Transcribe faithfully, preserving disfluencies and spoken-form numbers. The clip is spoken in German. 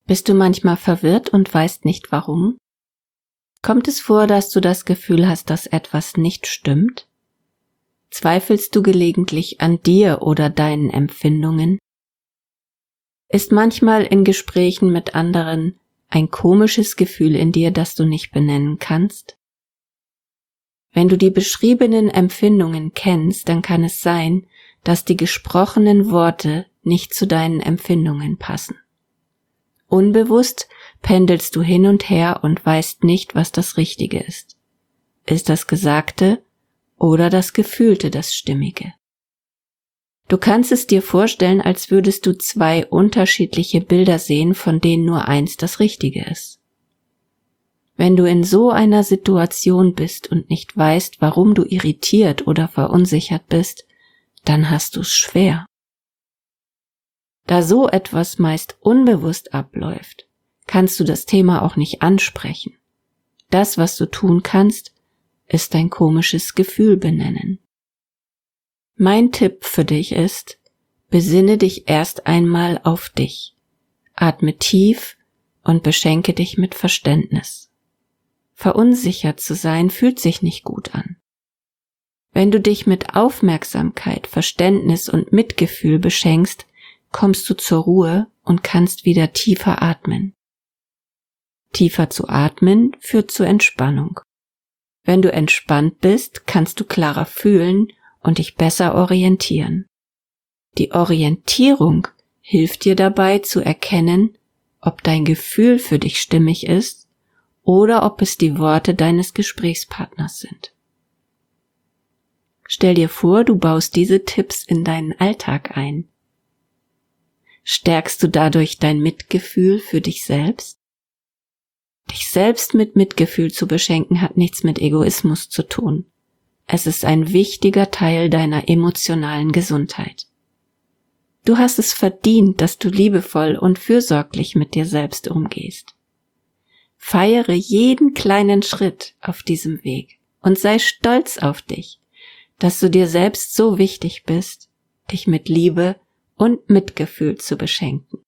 Bist du manchmal verwirrt und weißt nicht warum? Kommt es vor, dass du das Gefühl hast, dass etwas nicht stimmt? Zweifelst du gelegentlich an dir oder deinen Empfindungen? Ist manchmal in Gesprächen mit anderen ein komisches Gefühl in dir, das du nicht benennen kannst? Wenn du die beschriebenen Empfindungen kennst, dann kann es sein, dass die gesprochenen Worte nicht zu deinen Empfindungen passen. Unbewusst pendelst du hin und her und weißt nicht, was das Richtige ist. Ist das Gesagte oder das Gefühlte das Stimmige? Du kannst es dir vorstellen, als würdest du zwei unterschiedliche Bilder sehen, von denen nur eins das Richtige ist. Wenn du in so einer Situation bist und nicht weißt, warum du irritiert oder verunsichert bist, dann hast du's schwer. Da so etwas meist unbewusst abläuft, kannst du das Thema auch nicht ansprechen. Das, was du tun kannst, ist dein komisches Gefühl benennen. Mein Tipp für dich ist, besinne dich erst einmal auf dich. Atme tief und beschenke dich mit Verständnis. Verunsichert zu sein fühlt sich nicht gut an. Wenn du dich mit Aufmerksamkeit, Verständnis und Mitgefühl beschenkst, kommst du zur Ruhe und kannst wieder tiefer atmen. Tiefer zu atmen führt zur Entspannung. Wenn du entspannt bist, kannst du klarer fühlen und dich besser orientieren. Die Orientierung hilft dir dabei zu erkennen, ob dein Gefühl für dich stimmig ist oder ob es die Worte deines Gesprächspartners sind. Stell dir vor, du baust diese Tipps in deinen Alltag ein. Stärkst du dadurch dein Mitgefühl für dich selbst? Dich selbst mit Mitgefühl zu beschenken hat nichts mit Egoismus zu tun. Es ist ein wichtiger Teil deiner emotionalen Gesundheit. Du hast es verdient, dass du liebevoll und fürsorglich mit dir selbst umgehst. Feiere jeden kleinen Schritt auf diesem Weg und sei stolz auf dich, dass du dir selbst so wichtig bist, dich mit Liebe und Mitgefühl zu beschenken.